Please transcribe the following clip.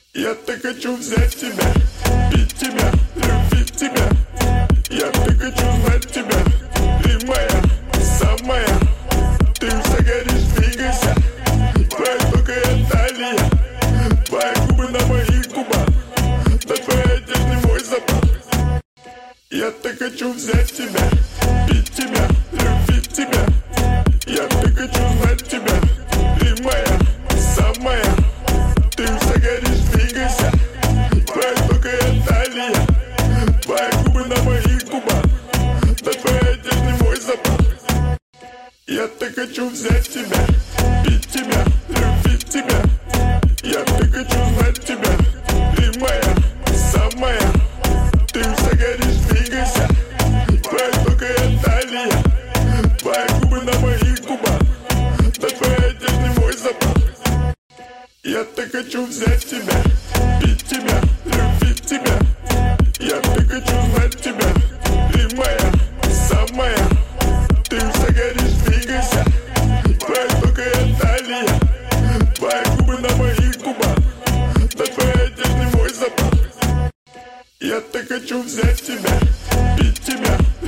Я так хочу взять тебя, пить тебя, любить тебя. Я так хочу знать тебя, ты моя, самая. Ты вся горишь, двигайся, твоя тонкая талия, твои губы на моих губах, да твоя одежда не мой запах. Я так хочу взять тебя, пить тебя, любить тебя. Я так хочу знать тебя, ты моя, самая. Ты вся горишь, двигайся, твоя тонкая талия, твои губы на моих губах, да твоя одежда не мой запах. Я так хочу взять тебя, пить тебя, любить тебя. Я так хочу знать тебя, ты моя, самая. Ты вся горишь, двигайся, твоя тонкая талия, твои губы на моих губах, да твоя одежда не мой запах. Я так хочу взять тебя, пить тебя, любить тебя. Я так хочу знать тебя, ты моя, самая. Ты вся горишь, двигайся, твоя тонкая талия, твои губы на моих губах, да твоя одежда не мой запах. Я так хочу взять тебя, пить тебя.